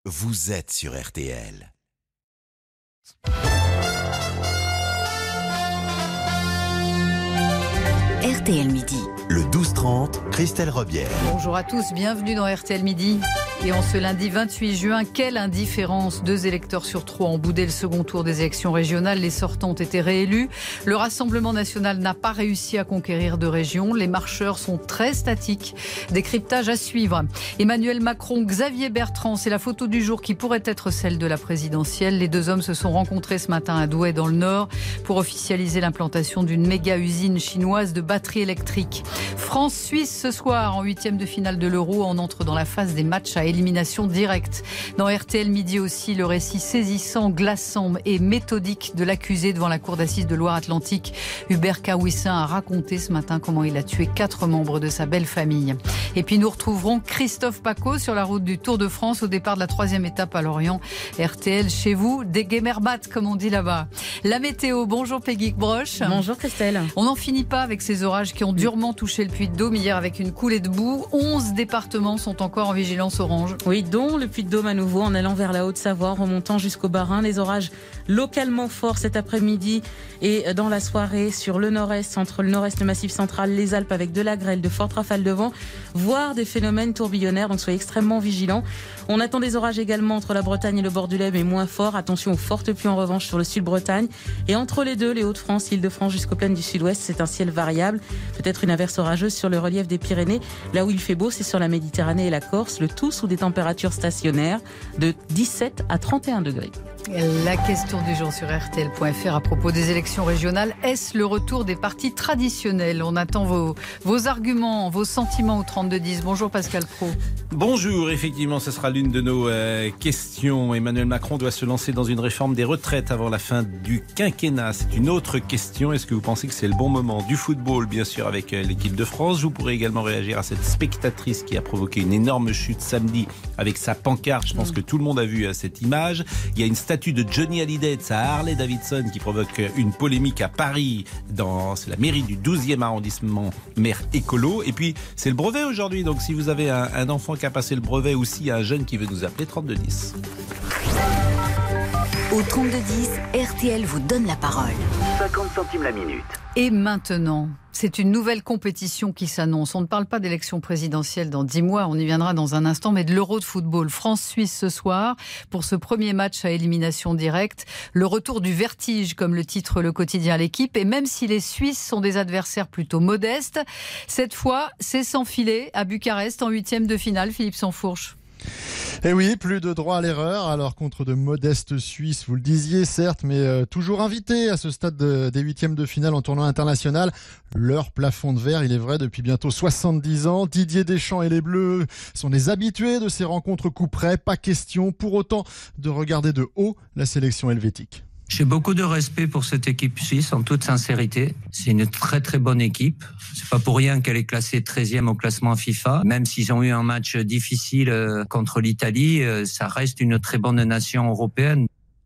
vous êtes sur RTL. RTL Midi. Le 12-30, Christelle Robière. Bonjour à tous, bienvenue dans RTL Midi. Et en ce lundi 28 juin, quelle indifférence. 2 électeurs sur 3 ont boudé le second tour des élections régionales. Les sortants ont été réélus. Le Rassemblement national n'a pas réussi à conquérir de régions. Les marcheurs sont très statiques. Décryptage à suivre. Emmanuel Macron, Xavier Bertrand, c'est la photo du jour qui pourrait être celle de la présidentielle. Les 2 hommes se sont rencontrés ce matin à Douai dans le Nord pour officialiser l'implantation d'une méga usine chinoise de batteries électriques. France-Suisse ce soir en 8e de finale de l'Euro. On entre dans la phase des matchs à élimination directe. Dans RTL Midi aussi, le récit saisissant, glaçant et méthodique de l'accusé devant la cour d'assises de Loire-Atlantique. Hubert Kawissin a raconté ce matin comment il a tué 4 membres de sa belle famille. Et puis nous retrouverons Christophe Pacaud sur la route du Tour de France au départ de la 3e étape à Lorient. RTL chez vous, des Gemerbat comme on dit là-bas. La météo, bonjour Peggy Broche. Bonjour Christelle. On n'en finit pas avec ces orages qui ont durement touché le Puy-de-Dôme hier avec une coulée de boue. 11 départements sont encore en vigilance orange. Oui, dont le Puy-de-Dôme à nouveau en allant vers la Haute-Savoie, remontant jusqu'au Bas-Rhin. Les orages localement forts cet après-midi et dans la soirée sur le nord-est, entre le nord-est, le Massif central, les Alpes avec de la grêle, de fortes rafales de vent, voire des phénomènes tourbillonnaires. Donc soyez extrêmement vigilants. On attend des orages également entre la Bretagne et le bord du Lay, mais moins forts. Attention aux fortes pluies en revanche sur le sud-Bretagne. Et entre les deux, les Hauts-de-France, l'Île-de-France jusqu'aux plaines du sud-ouest, c'est un ciel variable. Peut-être une averse orageuse sur le relief des Pyrénées. Là où il fait beau, c'est sur la Méditerranée et la Corse. Le tout sous des températures stationnaires de 17 à 31 degrés. La question du jour sur RTL.fr à propos des élections régionales. Est-ce le retour des partis traditionnels? On attend vos arguments, vos sentiments au 32-10. Bonjour Pascal Praud. Bonjour, effectivement, ce sera l'une de nos questions. Emmanuel Macron doit se lancer dans une réforme des retraites avant la fin du quinquennat. C'est une autre question. Est-ce que vous pensez que c'est le bon moment? Du football, bien sûr, avec l'équipe de France. Vous pourrez également réagir à cette spectatrice qui a provoqué une énorme chute samedi avec sa pancarte. Je pense que tout le monde a vu cette image. Il y a une statue de Johnny Hallyday, de sa Harley Davidson, qui provoque une polémique à Paris, c'est la mairie du 12e arrondissement, maire écolo. Et puis, c'est le brevet aujourd'hui. Donc, si vous avez un enfant qui a passé le brevet, aussi un jeune qui veut nous appeler, 3210. Au 3210, RTL vous donne la parole. 50 centimes la minute. Et maintenant, c'est une nouvelle compétition qui s'annonce. On ne parle pas d'élection présidentielle dans 10 mois, on y viendra dans un instant, mais de l'Euro de football. France-Suisse ce soir, pour ce premier match à élimination directe. Le retour du vertige, comme le titre le quotidien L'Équipe. Et même si les Suisses sont des adversaires plutôt modestes, cette fois, c'est sans filet à Bucarest en 8e de finale, Philippe Sansfourche. Et oui, plus de droit à l'erreur, alors contre de modestes Suisses, vous le disiez certes, mais toujours invités à ce stade des 8e de finale en tournoi international. Leur plafond de verre, il est vrai, depuis bientôt 70 ans. Didier Deschamps et les Bleus sont des habitués de ces rencontres coup près. Pas question pour autant de regarder de haut la sélection helvétique. J'ai beaucoup de respect pour cette équipe suisse, en toute sincérité. C'est une très très bonne équipe. C'est pas pour rien qu'elle est classée 13e au classement FIFA. Même s'ils ont eu un match difficile contre l'Italie, ça reste une très bonne nation européenne.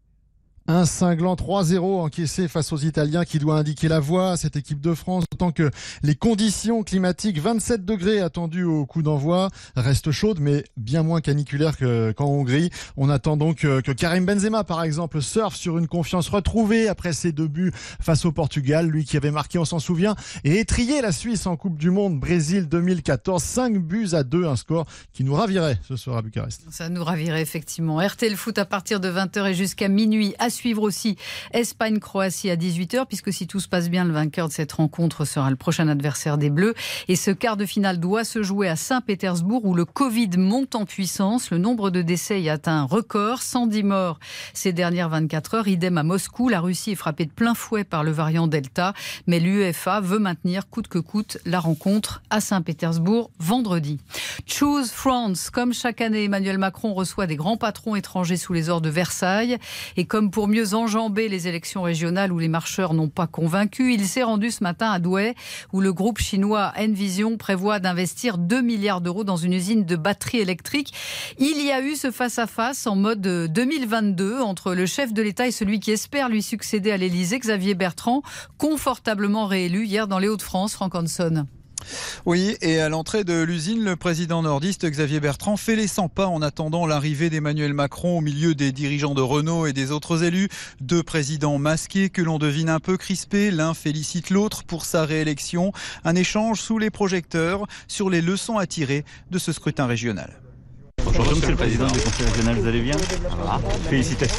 Un cinglant 3-0 encaissé face aux Italiens qui doit indiquer la voie à cette équipe de France, d'autant que les conditions climatiques, 27 degrés attendus au coup d'envoi, restent chaudes mais bien moins caniculaires qu'en Hongrie. On attend donc que Karim Benzema par exemple surfe sur une confiance retrouvée après ses 2 buts face au Portugal, lui qui avait marqué, on s'en souvient, et étrillé la Suisse en Coupe du Monde Brésil 2014, 5-2, un score qui nous ravirait ce soir à Bucarest. Ça nous ravirait effectivement. RTL Foot à partir de 20h et jusqu'à minuit. À suivre aussi Espagne-Croatie à 18h, puisque si tout se passe bien, le vainqueur de cette rencontre sera le prochain adversaire des Bleus. Et ce quart de finale doit se jouer à Saint-Pétersbourg, où le Covid monte en puissance. Le nombre de décès y atteint un record, 110 morts ces dernières 24 heures. Idem à Moscou, la Russie est frappée de plein fouet par le variant Delta, mais l'UEFA veut maintenir coûte que coûte la rencontre à Saint-Pétersbourg vendredi. Choose France. Comme chaque année, Emmanuel Macron reçoit des grands patrons étrangers sous les ors de Versailles. Et comme pour mieux enjamber les élections régionales où les marcheurs n'ont pas convaincu, il s'est rendu ce matin à Douai, où le groupe chinois Envision prévoit d'investir 2 milliards d'euros dans une usine de batteries électriques. Il y a eu ce face-à-face en mode 2022 entre le chef de l'État et celui qui espère lui succéder à l'Élysée, Xavier Bertrand, confortablement réélu hier dans les Hauts-de-France, Franck Hanson. Oui, et à l'entrée de l'usine, le président nordiste Xavier Bertrand fait les 100 pas en attendant l'arrivée d'Emmanuel Macron au milieu des dirigeants de Renault et des autres élus. 2 présidents masqués que l'on devine un peu crispés. L'un félicite l'autre pour sa réélection. Un échange sous les projecteurs sur les leçons à tirer de ce scrutin régional. Bonjour Monsieur le Président du Conseil régional, vous allez bien ? Félicitations.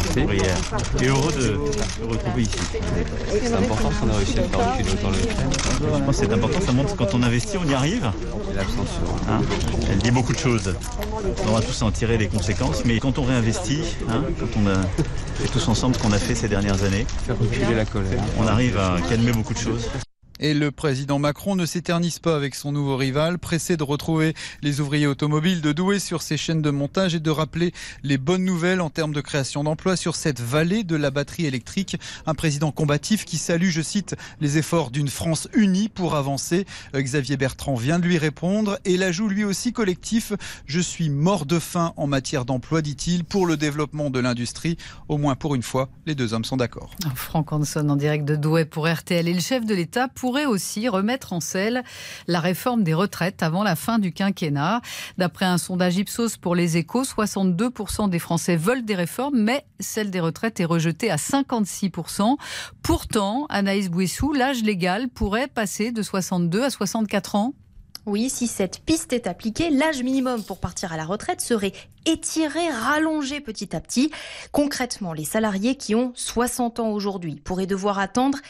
Et heureux de vous retrouver ici. C'est important qu'on a réussi à faire reculer autant le FM. Je pense que c'est important, ça montre que quand on investit, on y arrive. Et l'abstention. Elle dit beaucoup de choses. On va tous en tirer les conséquences, mais quand on réinvestit, quand on a fait tous ensemble ce qu'on a fait ces dernières années, Faire reculer la colère. On arrive à calmer beaucoup de choses. Et le président Macron ne s'éternise pas avec son nouveau rival, pressé de retrouver les ouvriers automobiles de Douai sur ses chaînes de montage et de rappeler les bonnes nouvelles en termes de création d'emplois sur cette vallée de la batterie électrique. Un président combatif qui salue, je cite, les efforts d'une France unie pour avancer. Xavier Bertrand vient de lui répondre et l'ajout lui aussi collectif. Je suis mort de faim en matière d'emploi, dit-il, pour le développement de l'industrie. Au moins pour une fois, les 2 hommes sont d'accord. Franck Hanson en direct de Douai pour RTL. Et le chef de l'État pourrait aussi remettre en selle la réforme des retraites avant la fin du quinquennat. D'après un sondage Ipsos pour Les Échos, 62% des Français veulent des réformes, mais celle des retraites est rejetée à 56%. Pourtant, Anaïs Bouissou, l'âge légal pourrait passer de 62 à 64 ans. Oui, si cette piste est appliquée, l'âge minimum pour partir à la retraite serait étiré, rallongé petit à petit. Concrètement, les salariés qui ont 60 ans aujourd'hui pourraient devoir attendre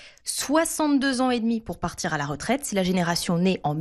62 ans et demi pour partir à la retraite. C'est la génération née en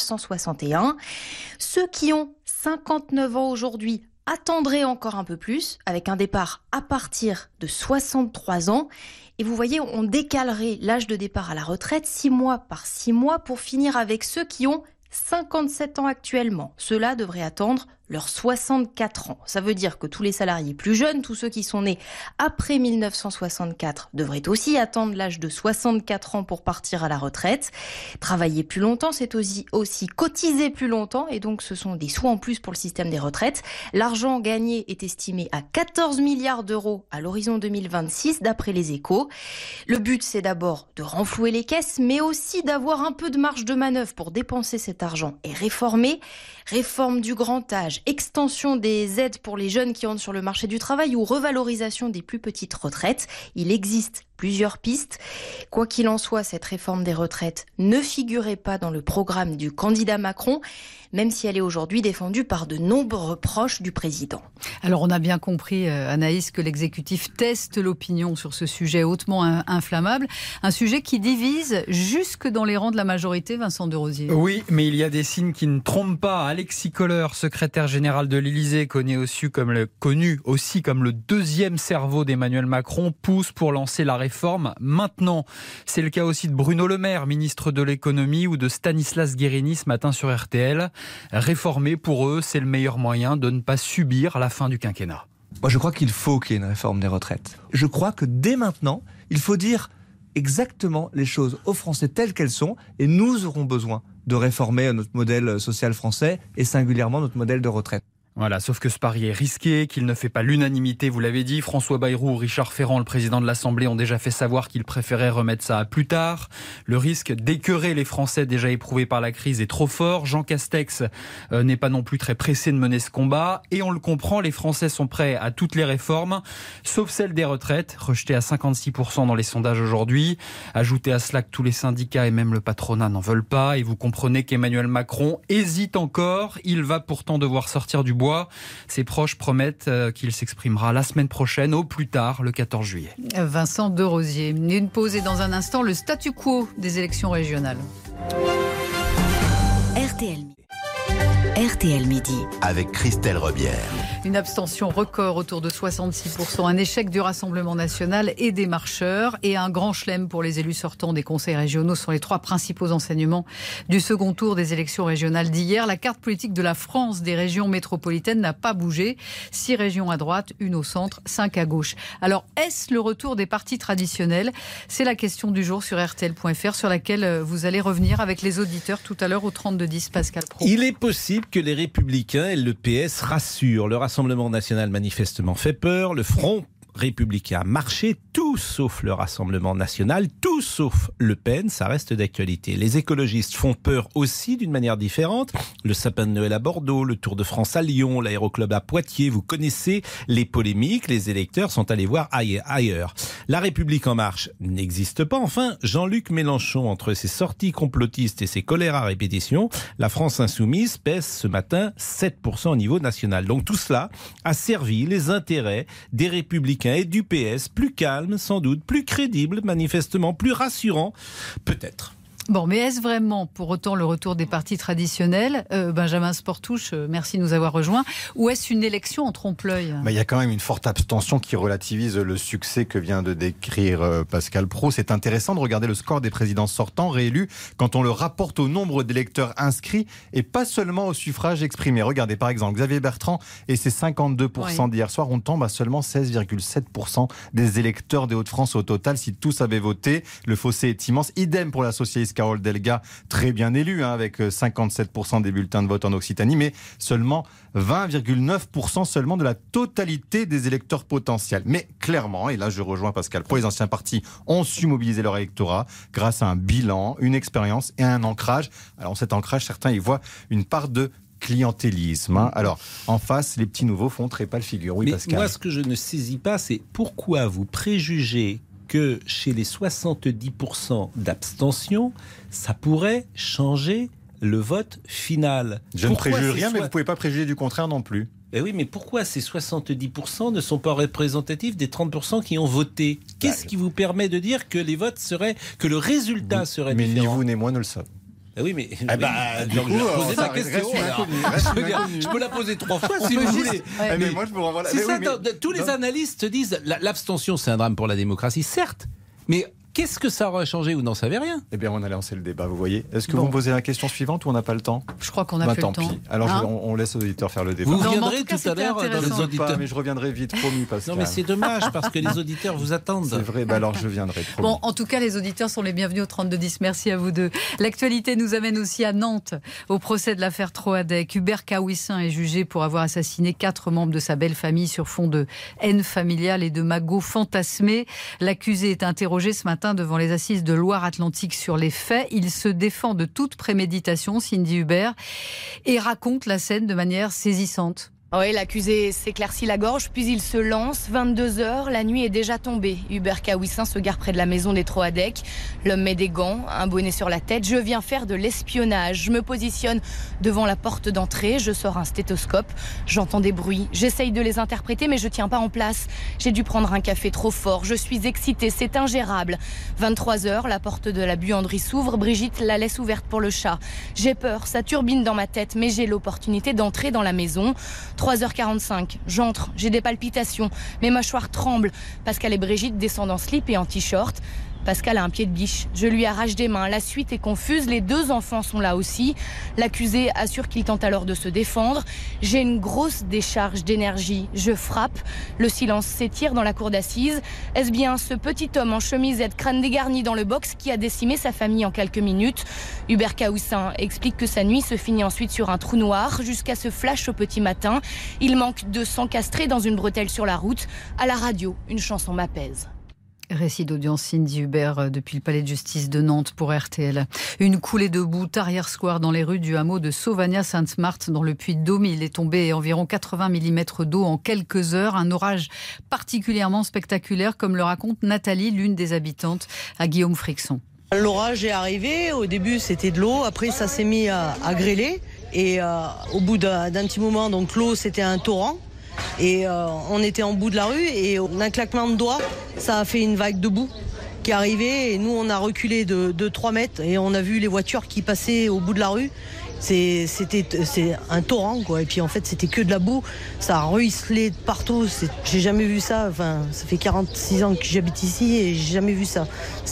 1961. Ceux qui ont 59 ans aujourd'hui attendraient encore un peu plus, avec un départ à partir de 63 ans. Et vous voyez, on décalerait l'âge de départ à la retraite 6 mois par 6 mois pour finir avec ceux qui ont 57 ans actuellement. Ceux-là devraient attendre leurs 64 ans. Ça veut dire que tous les salariés plus jeunes, tous ceux qui sont nés après 1964, devraient aussi attendre l'âge de 64 ans pour partir à la retraite. Travailler plus longtemps, c'est aussi cotiser plus longtemps, et donc ce sont des sous en plus pour le système des retraites. L'argent gagné est estimé à 14 milliards d'euros à l'horizon 2026, d'après Les Échos. Le but, c'est d'abord de renflouer les caisses, mais aussi d'avoir un peu de marge de manœuvre pour dépenser cet argent et réformer. Réforme du grand âge, extension des aides pour les jeunes qui entrent sur le marché du travail ou revalorisation des plus petites retraites. Il existe plusieurs pistes. Quoi qu'il en soit, cette réforme des retraites ne figurait pas dans le programme du candidat Macron, même si elle est aujourd'hui défendue par de nombreux proches du président. Alors on a bien compris, Anaïs, que l'exécutif teste l'opinion sur ce sujet hautement inflammable. Un sujet qui divise jusque dans les rangs de la majorité, Vincent de Rosier. Oui, mais il y a des signes qui ne trompent pas. Alexis Kohler, secrétaire général de l'Élysée, connu aussi comme le deuxième cerveau d'Emmanuel Macron, pousse pour lancer la réforme maintenant. C'est le cas aussi de Bruno Le Maire, ministre de l'économie, ou de Stanislas Guerini ce matin sur RTL. Réformer, pour eux, c'est le meilleur moyen de ne pas subir la fin du quinquennat. Moi, je crois qu'il faut qu'il y ait une réforme des retraites. Je crois que dès maintenant, il faut dire exactement les choses aux Français telles qu'elles sont, et nous aurons besoin de réformer notre modèle social français et singulièrement notre modèle de retraite. Voilà, sauf que ce pari est risqué, qu'il ne fait pas l'unanimité, vous l'avez dit. François Bayrou ou Richard Ferrand, le président de l'Assemblée, ont déjà fait savoir qu'ils préféraient remettre ça à plus tard. Le risque d'écœurer les Français déjà éprouvés par la crise est trop fort. Jean Castex n'est pas non plus très pressé de mener ce combat. Et on le comprend, les Français sont prêts à toutes les réformes, sauf celle des retraites, rejetée à 56% dans les sondages aujourd'hui. Ajoutez à cela que tous les syndicats et même le patronat n'en veulent pas. Et vous comprenez qu'Emmanuel Macron hésite encore. Il va pourtant devoir sortir du bois. Ses proches promettent qu'il s'exprimera la semaine prochaine, au plus tard, le 14 juillet. Vincent de Rosier. Une pause et dans un instant, le statu quo des élections régionales. RTL Midi. Avec Christelle Rebière. Une abstention record autour de 66%, un échec du Rassemblement national et des marcheurs et un grand chelem pour les élus sortants des conseils régionaux sont les 3 principaux enseignements du second tour des élections régionales d'hier. La carte politique de la France des régions métropolitaines n'a pas bougé. 6 régions à droite, 1 au centre, 5 à gauche. Alors, est-ce le retour des partis traditionnels ? C'est la question du jour sur RTL.fr sur laquelle vous allez revenir avec les auditeurs tout à l'heure au 32-10, Pascal Praud. Il est possible que les Républicains et le PS rassurent. Le Rassemblement national manifestement fait peur. Le Front républicain a marché, tout sauf le Rassemblement national, tout tout sauf Le Pen, ça reste d'actualité. Les écologistes font peur aussi d'une manière différente. Le sapin de Noël à Bordeaux, le Tour de France à Lyon, l'aéroclub à Poitiers, vous connaissez les polémiques, les électeurs sont allés voir ailleurs. La République en marche n'existe pas. Enfin, Jean-Luc Mélenchon, entre ses sorties complotistes et ses colères à répétition, la France insoumise pèse ce matin 7% au niveau national. Donc tout cela a servi les intérêts des Républicains et du PS, plus calmes sans doute, plus crédibles manifestement, plus rassurants peut-être. Bon, mais est-ce vraiment pour autant le retour des partis traditionnels, Benjamin Sportouche, merci de nous avoir rejoints, ou est-ce une élection en trompe-l'œil ? Il y a quand même une forte abstention qui relativise le succès que vient de décrire Pascal Praud. C'est intéressant de regarder le score des présidents sortants réélus quand on le rapporte au nombre d'électeurs inscrits et pas seulement au suffrage exprimé. Regardez par exemple Xavier Bertrand et ses 52% d'hier soir, on tombe à seulement 16,7% des électeurs des Hauts-de-France au total. Si tous avaient voté, le fossé est immense. Idem pour la socialiste Carole Delga, très bien élue, avec 57% des bulletins de vote en Occitanie, mais seulement 20,9% seulement de la totalité des électeurs potentiels. Mais clairement, et là je rejoins Pascal Praud, les anciens partis ont su mobiliser leur électorat grâce à un bilan, une expérience et un ancrage. Alors cet ancrage, certains y voient une part de clientélisme. Alors, en face, les petits nouveaux font très pâle figure. Oui, mais Pascal. Moi, ce que je ne saisis pas, c'est pourquoi vous préjugez que chez les 70% d'abstention, ça pourrait changer le vote final. Je ne préjuge rien, mais vous ne pouvez pas préjuger du contraire non plus. Eh oui, mais pourquoi ces 70% ne sont pas représentatifs des 30% qui ont voté ? Qu'est-ce qui vous permet de dire que les votes seraient, que le résultat serait différent ? Mais ni vous ni moi ne le savent. Ah oui, mais du coup, posez ma question. Je peux la poser 3 fois si vous voulez. Mais moi, je vous renvoie tous les analystes disent l'abstention, c'est un drame pour la démocratie, certes. Mais qu'est-ce que ça aurait changé ? Vous n'en savez rien. Eh bien, on a lancé le débat, vous voyez. Est-ce que vous me posez la question suivante ou on n'a pas le temps ? Je crois qu'on a plus le temps. Tant pis. Alors, on laisse aux auditeurs faire le débat. Vous reviendrez tout à l'heure dans les auditeurs. Mais je reviendrai vite, promis, Pascal. Non, mais c'est dommage parce que les auditeurs vous attendent. C'est vrai, alors je viendrai, promis. Bon, en tout cas, les auditeurs sont les bienvenus au 3210. Merci à vous deux. L'actualité nous amène aussi à Nantes, au procès de l'affaire Troadec. Hubert Kawissin est jugé pour avoir assassiné 4 membres de sa belle famille sur fond de haine familiale et de magots fantasmés. L'accusé est interrogé ce matin devant les assises de Loire-Atlantique sur les faits. Il se défend de toute préméditation, Cindy Hubert, et raconte la scène de manière saisissante. Oui, l'accusé s'éclaircit la gorge, puis il se lance. 22h, la nuit est déjà tombée. Hubert Kawissin se gare près de la maison des Troadec. L'homme met des gants, un bonnet sur la tête. Je viens faire de l'espionnage. Je me positionne devant la porte d'entrée. Je sors un stéthoscope. J'entends des bruits. J'essaye de les interpréter, mais je tiens pas en place. J'ai dû prendre un café trop fort. Je suis excitée, c'est ingérable. 23h, la porte de la buanderie s'ouvre. Brigitte la laisse ouverte pour le chat. J'ai peur, ça turbine dans ma tête, mais j'ai l'opportunité d'entrer dans la maison. 3h45, j'entre, j'ai des palpitations, mes mâchoires tremblent. Pascal et Brigitte descendent en slip et en t-shirt. Pascal a un pied de biche. Je lui arrache des mains. La suite est confuse. Les 2 enfants sont là aussi. L'accusé assure qu'il tente alors de se défendre. J'ai une grosse décharge d'énergie. Je frappe. Le silence s'étire dans la cour d'assises. Est-ce bien ce petit homme en chemisette, crâne dégarni dans le box qui a décimé sa famille en quelques minutes ? Hubert Kawissin explique que sa nuit se finit ensuite sur un trou noir jusqu'à ce flash au petit matin. Il manque de s'encastrer dans une bretelle sur la route. À la radio, une chanson m'apaise. Récit d'audience Cindy Hubert depuis le palais de justice de Nantes pour RTL. Une coulée de boue hier soir dans les rues du hameau de Sauvagna-Sainte-Marthe dans le Puy-de-Dôme. Il est tombé environ 80 mm d'eau en quelques heures. Un orage particulièrement spectaculaire, comme le raconte Nathalie, l'une des habitantes, à Guillaume Frixon. L'orage est arrivé, au début c'était de l'eau, après ça s'est mis à grêler et au bout d'un petit moment, donc l'eau c'était un torrent. Et on était en bout de la rue et d'un claquement de doigts, ça a fait une vague de boue qui est arrivée et nous on a reculé de 3 mètres et on a vu les voitures qui passaient au bout de la rue. C'est un torrent quoi, et puis en fait c'était que de la boue, ça a ruisselé de partout, j'ai jamais vu ça, enfin ça fait 46 ans que j'habite ici et j'ai jamais vu ça,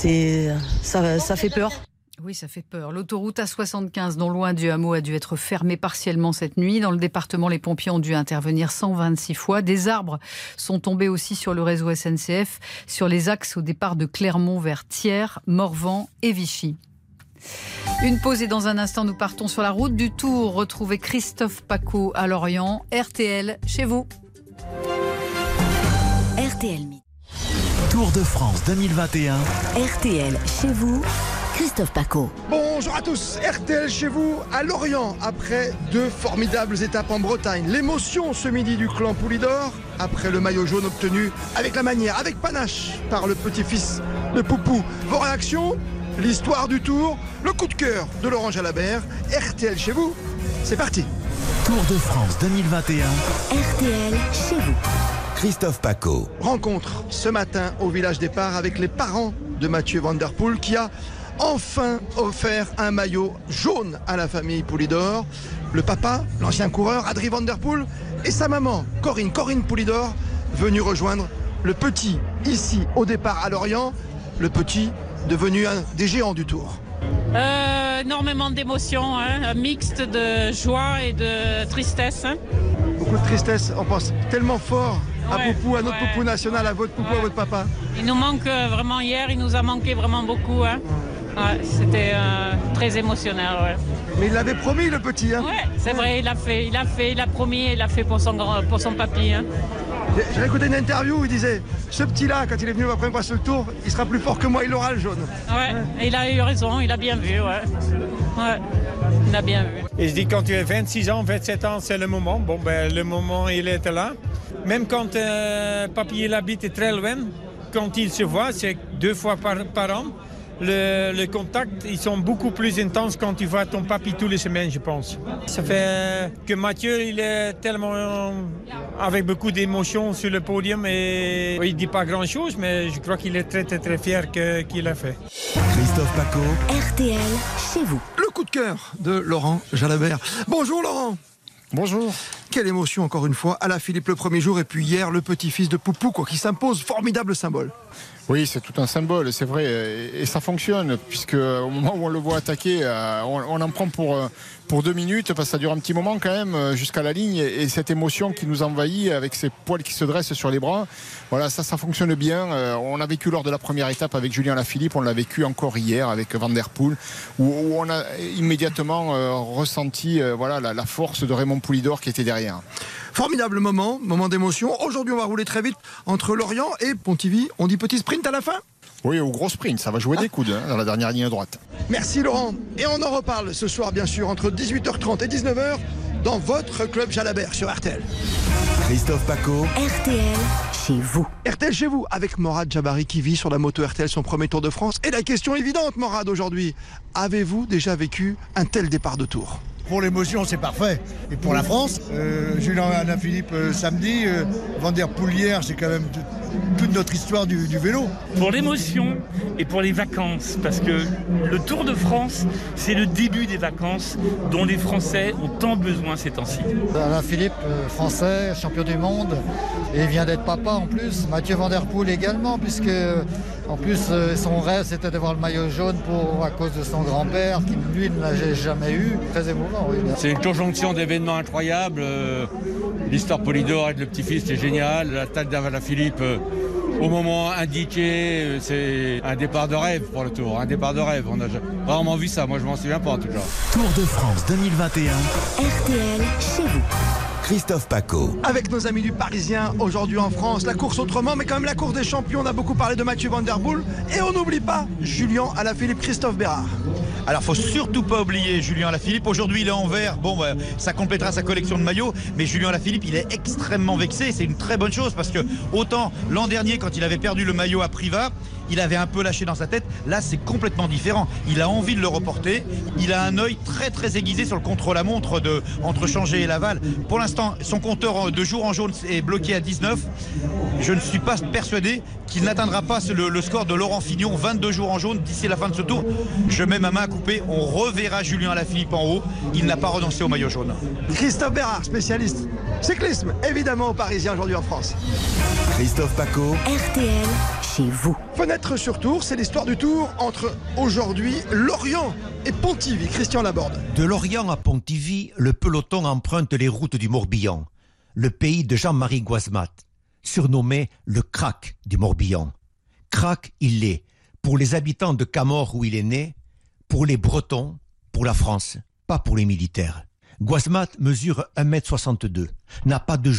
ça fait peur. Oui, ça fait peur. L'autoroute A75, non loin du hameau, a dû être fermée partiellement cette nuit. Dans le département, les pompiers ont dû intervenir 126 fois. Des arbres sont tombés aussi sur le réseau SNCF, sur les axes au départ de Clermont vers Thiers, Morvan et Vichy. Une pause et dans un instant, nous partons sur la route du Tour. Retrouvez Christophe Pacaud à Lorient. RTL, chez vous. RTL Midi. Tour de France 2021. RTL chez vous, Christophe Paco. Bonjour à tous, RTL chez vous à Lorient, après 2 formidables étapes en Bretagne. L'émotion ce midi du clan Poulidor, après le maillot jaune obtenu avec la manière, avec panache, par le petit-fils de Poupou. Vos réactions, l'histoire du Tour, le coup de cœur de Laurent Jalabert. RTL chez vous, c'est parti. Tour de France 2021. RTL chez vous. Christophe Paco. Rencontre ce matin au village départ avec les parents de Mathieu Van Der Poel qui a enfin offert un maillot jaune à la famille Poulidor. Le papa, l'ancien coureur Adrien Van Der Poel, et sa maman Corinne Poulidor, venue rejoindre le petit ici au départ à Lorient, le petit devenu un des géants du Tour. Énormément d'émotions, un mixte de joie et de tristesse. Beaucoup de tristesse, on pense tellement fort à Poupou, à notre Poupou national, à votre Poupou, à votre papa. Il nous manque vraiment hier, il nous a manqué vraiment beaucoup. C'était très émotionnel. Mais il l'avait promis, le petit. C'est vrai, il a promis, il a fait pour son papy. J'ai écouté une interview où il disait, ce petit-là, quand il est venu ma première fois sur le Tour, il sera plus fort que moi, il aura le jaune. Et il a eu raison, il a bien vu. Il a bien vu. Et je dis, quand tu as 26 ans, 27 ans, c'est le moment. Bon, le moment, il était là. Même quand papy il habite très loin, quand il se voit, c'est 2 fois par an. Le contact, ils sont beaucoup plus intenses quand tu vois ton papy tous les semaines, je pense. Ça fait que Mathieu, il est tellement avec beaucoup d'émotions sur le podium et il dit pas grand-chose, mais je crois qu'il est très, très, très fier qu'il a fait. Christophe Paco. RTL chez vous. Le coup de cœur de Laurent Jalabert. Bonjour Laurent. Bonjour. Quelle émotion encore une fois, Alaphilippe le premier jour et puis hier le petit-fils de Poupou qui s'impose, formidable symbole. Oui, c'est tout un symbole, c'est vrai, et ça fonctionne, puisque au moment où on le voit attaquer, on en prend pour 2 minutes, parce que ça dure un petit moment quand même, jusqu'à la ligne, et cette émotion qui nous envahit avec ces poils qui se dressent sur les bras, voilà, ça fonctionne bien. On a vécu lors de la première étape avec Julien Alaphilippe, on l'a vécu encore hier avec Van Der Poel, où on a immédiatement ressenti la force de Raymond Poulidor qui était derrière. Formidable moment d'émotion. Aujourd'hui, on va rouler très vite entre Lorient et Pontivy. On dit petit sprint à la fin ? Oui, au gros sprint, ça va jouer des coudes dans la dernière ligne droite. Merci Laurent. Et on en reparle ce soir, bien sûr, entre 18h30 et 19h dans votre club Jalabert sur RTL. Christophe Paco. RTL chez vous. RTL chez vous, avec Morad Jabari qui vit sur la moto RTL son premier Tour de France. Et la question évidente, Morad, aujourd'hui, avez-vous déjà vécu un tel départ de Tour ? Pour l'émotion, c'est parfait. Et pour la France, Julien Alaphilippe samedi, Van Der Poel hier, c'est quand même toute notre histoire du vélo. Pour l'émotion et pour les vacances, parce que le Tour de France, c'est le début des vacances dont les Français ont tant besoin ces temps-ci. Alaphilippe, français, champion du monde, et il vient d'être papa en plus. Mathieu Van Der Poel également, puisque en plus son rêve c'était d'avoir le maillot jaune à cause de son grand-père, qui lui ne l'avait jamais eu. Très émouvant. Oui. C'est une conjonction d'événements incroyables. L'histoire Poulidor avec le petit-fils, c'est génial. L'attaque d'Alaphilippe au moment indiqué, c'est un départ de rêve pour le Tour. Un départ de rêve. On a rarement vu ça. Moi, je m'en souviens pas en tout cas. Tour de France 2021. RTL chez vous. Christophe Paco. Avec nos amis du Parisien, aujourd'hui en France, la course autrement, mais quand même la course des champions, on a beaucoup parlé de Mathieu Van Der Poel. Et on n'oublie pas Julien Alaphilippe, Christophe Bérard. Alors faut surtout pas oublier Julien Alaphilippe. Aujourd'hui il est en vert, ça complétera sa collection de maillots. Mais Julien Alaphilippe il est extrêmement vexé. C'est une très bonne chose parce que autant l'an dernier quand il avait perdu le maillot à Privas, il avait un peu lâché dans sa tête. Là c'est complètement différent. Il a envie de le reporter. Il a un œil très très aiguisé sur le contre-la-montre entre Changé et Laval. Pour l'instant son compteur de jour en jaune est bloqué à 19. Je ne suis pas persuadé qu'il n'atteindra pas le score de Laurent Fignon, 22 jours en jaune d'ici la fin de ce tour. Je mets ma main à couper, on reverra Julien Alaphilippe en haut. Il n'a pas renoncé au maillot jaune. Christophe Bérard, spécialiste cyclisme, évidemment au Parisien aujourd'hui en France. Christophe Paco. RTL chez vous. Fenêtre sur Tour, c'est l'histoire du Tour entre aujourd'hui Lorient et Pontivy. Christian Laborde. De Lorient à Pontivy, le peloton emprunte les routes du Morbihan, le pays de Jean-Marie Guasmat, surnommé le crack du Morbihan. Crack, il l'est pour les habitants de Camors où il est né, pour les Bretons, pour la France, pas pour les militaires. Guasmat mesure 1,62 m, n'a pas de joues,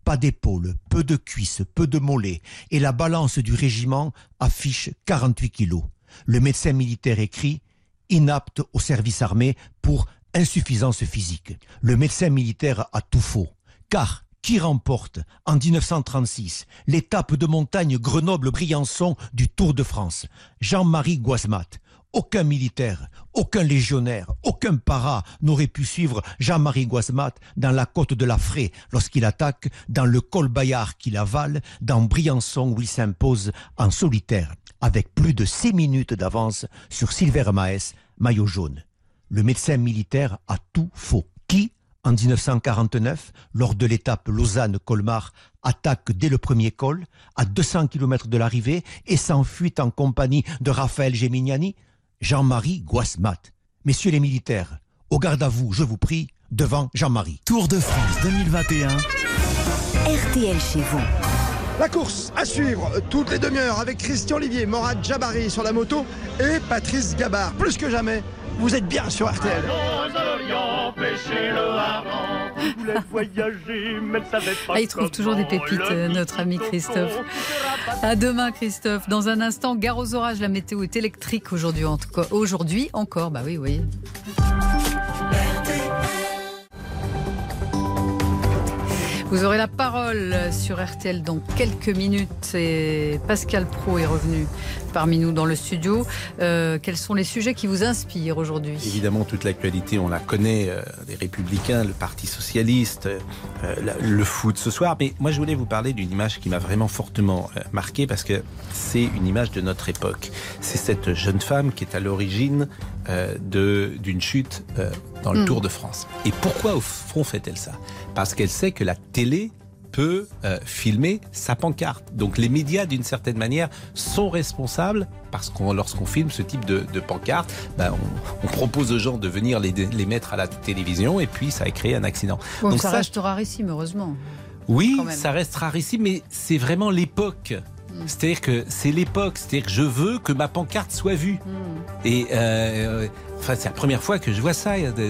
pas d'épaule, peu de cuisses, peu de mollets, et la balance du régiment affiche 48 kilos. Le médecin militaire écrit « inapte au service armé pour insuffisance physique ». Le médecin militaire a tout faux, car qui remporte en 1936 l'étape de montagne Grenoble-Briançon du Tour de France? Jean-Marie Guasmat. Aucun militaire, aucun légionnaire, aucun para n'aurait pu suivre Jean-Marie Guasmat dans la côte de la Fraie lorsqu'il attaque, dans le col Bayard qu'il avale, dans Briançon où il s'impose en solitaire, avec plus de 6 minutes d'avance sur Silver Maes, maillot jaune. Le médecin militaire a tout faux. Qui, en 1949, lors de l'étape Lausanne-Colmar, attaque dès le premier col, à 200 km de l'arrivée, et s'enfuit en compagnie de Raphaël Gemignani? Jean-Marie Guasmat. Messieurs les militaires, au garde à vous, je vous prie, devant Jean-Marie. Tour de France 2021. RTL chez vous. La course à suivre toutes les demi-heures avec Christian Olivier, Morad Jabari sur la moto et Patrice Gabard. Plus que jamais, vous êtes bien sur RTL. Il trouve toujours des pépites, notre ami Christophe. À demain, Christophe. Dans un instant, gare aux orages, la météo est électrique aujourd'hui encore. Bah oui. Vous aurez la parole sur RTL dans quelques minutes et Pascal Praud est revenu parmi nous dans le studio. Quels sont les sujets qui vous inspirent aujourd'hui? Évidemment, toute l'actualité, on la connaît, les Républicains, le Parti Socialiste, le foot ce soir. Mais moi, je voulais vous parler d'une image qui m'a vraiment fortement marqué parce que c'est une image de notre époque. C'est cette jeune femme qui est à l'origine d'une chute dans le Tour de France. Et pourquoi au fond fait-elle ça? Parce qu'elle sait que la télé peut filmer sa pancarte. Donc les médias, d'une certaine manière, sont responsables parce que lorsqu'on filme ce type de pancarte, on propose aux gens de venir les mettre à la télévision et puis ça a créé un accident. Bon, donc ça reste rarissime, heureusement. Oui, ça reste rarissime, mais c'est vraiment l'époque. C'est-à-dire que c'est l'époque, c'est-à-dire que je veux que ma pancarte soit vue. Et c'est la première fois que je vois ça. Il y a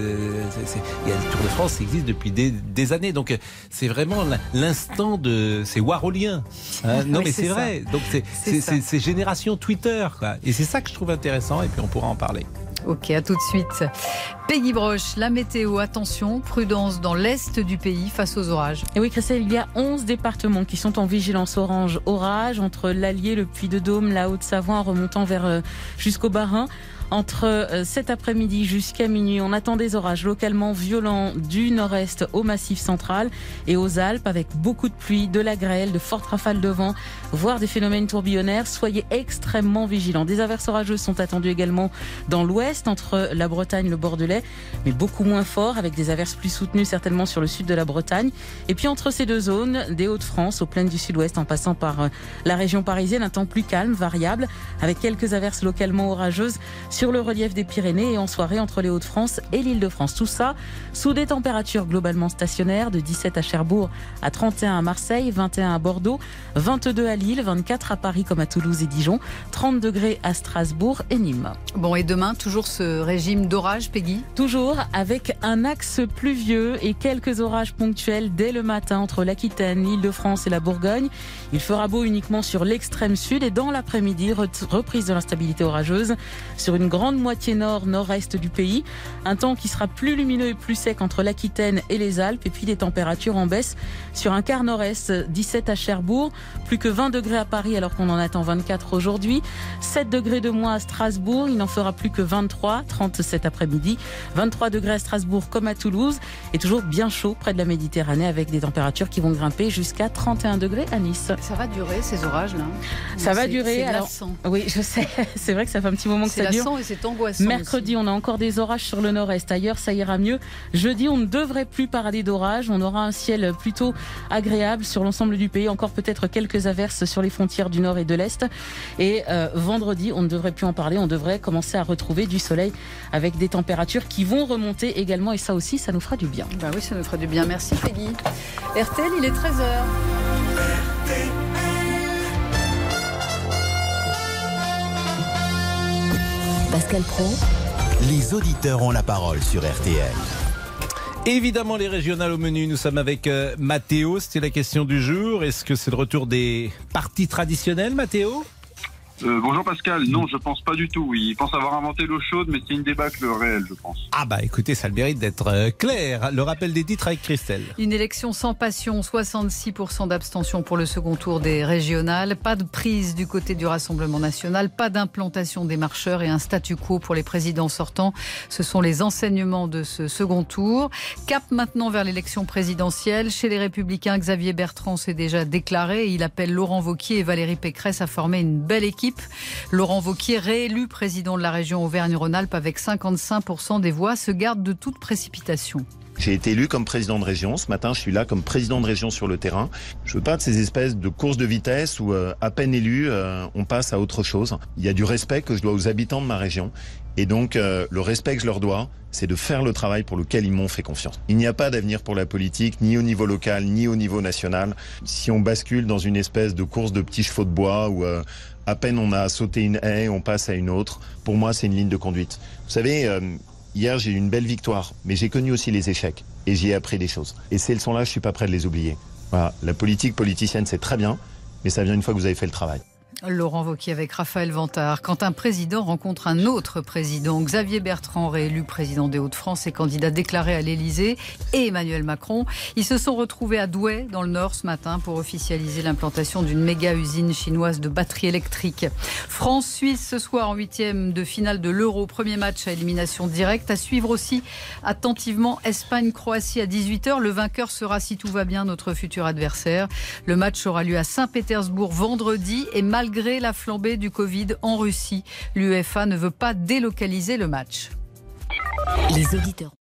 le Tour de France, ça existe depuis des années. Donc c'est vraiment l'instant de... C'est warolien. Non mais c'est vrai. Donc c'est génération Twitter, quoi. Et c'est ça que je trouve intéressant et puis on pourra en parler. Ok, à tout de suite. Peggy Broche, la météo, attention, prudence dans l'est du pays face aux orages. Et oui, Christelle, il y a 11 départements qui sont en vigilance orange orage, entre l'Allier, le Puy-de-Dôme, la Haute-Savoie, en remontant jusqu'au Bas-Rhin. Entre cet après-midi jusqu'à minuit, on attend des orages localement violents du nord-est au Massif central et aux Alpes, avec beaucoup de pluie, de la grêle, de fortes rafales de vent, voire des phénomènes tourbillonnaires. Soyez extrêmement vigilants. Des averses orageuses sont attendues également dans l'ouest, entre la Bretagne et le Bordelais, mais beaucoup moins fort, avec des averses plus soutenues certainement sur le sud de la Bretagne. Et puis entre ces deux zones, des Hauts-de-France aux plaines du sud-ouest, en passant par la région parisienne, un temps plus calme, variable, avec quelques averses localement orageuses sur le relief des Pyrénées et en soirée entre les Hauts-de-France et l'Île-de-France. Tout ça sous des températures globalement stationnaires, de 17 à Cherbourg, à 31 à Marseille, 21 à Bordeaux, 22 à Lille, 24 à Paris comme à Toulouse et Dijon, 30 degrés à Strasbourg et Nîmes. Bon, et demain, toujours ce régime d'orage, Peggy? Toujours avec un axe pluvieux et quelques orages ponctuels dès le matin entre l'Aquitaine, l'Île-de-France et la Bourgogne. Il fera beau uniquement sur l'extrême sud et dans l'après-midi, reprise de l'instabilité orageuse sur une grande moitié nord-nord-est du pays. Un temps qui sera plus lumineux et plus sec entre l'Aquitaine et les Alpes. Et puis des températures en baisse sur un quart nord-est, 17 à Cherbourg, plus que 20 degrés à Paris alors qu'on en attend 24 aujourd'hui. 7 degrés de moins à Strasbourg, il n'en fera plus que 23, 30 cet après-midi. 23 degrés à Strasbourg comme à Toulouse. Et toujours bien chaud près de la Méditerranée avec des températures qui vont grimper jusqu'à 31 degrés à Nice. Ça va durer ces orages-là? Ça va durer. C'est alors, lassant. Oui, je sais. C'est vrai que ça fait un petit moment que ça dure. Et c'est angoissant. Mercredi, on a encore des orages sur le nord-est. Ailleurs, ça ira mieux. Jeudi, on ne devrait plus parader d'orage. On aura un ciel plutôt agréable sur l'ensemble du pays. Encore peut-être quelques averses sur les frontières du nord et de l'est. Et vendredi, on ne devrait plus en parler. On devrait commencer à retrouver du soleil avec des températures qui vont remonter également. Et ça aussi, ça nous fera du bien. Bah oui, ça nous fera du bien. Merci Peggy. RTL, il est 13h. Pascal Praud. Les auditeurs ont la parole sur RTL. Évidemment, les régionales au menu. Nous sommes avec Mathéo. C'était la question du jour. Est-ce que c'est le retour des partis traditionnels, Mathéo ? Bonjour Pascal, non je pense pas du tout. Il pense avoir inventé l'eau chaude, mais c'est une débâcle réelle, je pense. Ah bah écoutez, ça a le mérite d'être clair. Le rappel des titres avec Christelle. Une élection sans passion, 66% d'abstention pour le second tour des régionales. Pas de prise du côté du Rassemblement national, pas d'implantation des marcheurs et un statu quo pour les présidents sortants. Ce sont les enseignements de ce second tour. Cap maintenant vers l'élection présidentielle. Chez les Républicains, Xavier Bertrand s'est déjà déclaré. Il appelle Laurent Wauquiez et Valérie Pécresse à former une belle équipe. Laurent Wauquiez, réélu président de la région Auvergne-Rhône-Alpes avec 55% des voix, se garde de toute précipitation. J'ai été élu comme président de région. Ce matin, je suis là comme président de région sur le terrain. Je veux pas de ces espèces de courses de vitesse où, à peine élu, on passe à autre chose. Il y a du respect que je dois aux habitants de ma région. Et donc, le respect que je leur dois, c'est de faire le travail pour lequel ils m'ont fait confiance. Il n'y a pas d'avenir pour la politique, ni au niveau local, ni au niveau national. Si on bascule dans une espèce de course de petits chevaux de bois où à peine on a sauté une haie, on passe à une autre, pour moi, c'est une ligne de conduite. Vous savez, hier, j'ai eu une belle victoire, mais j'ai connu aussi les échecs. Et j'y ai appris des choses. Et ces leçons-là, je suis pas prêt de les oublier. Voilà, la politique politicienne, c'est très bien, mais ça vient une fois que vous avez fait le travail. Laurent Wauquiez avec Raphaël Vantard. Quand un président rencontre un autre président, Xavier Bertrand, réélu président des Hauts-de-France et candidat déclaré à l'Élysée, et Emmanuel Macron, ils se sont retrouvés à Douai, dans le Nord, ce matin, pour officialiser l'implantation d'une méga usine chinoise de batteries électriques. France-Suisse ce soir en 8e de finale de l'Euro. Premier match à élimination directe. À suivre aussi attentivement Espagne-Croatie à 18h. Le vainqueur sera, si tout va bien, notre futur adversaire. Le match aura lieu à Saint-Pétersbourg vendredi et malgré la flambée du Covid en Russie, l'UEFA ne veut pas délocaliser le match. Les auditeurs.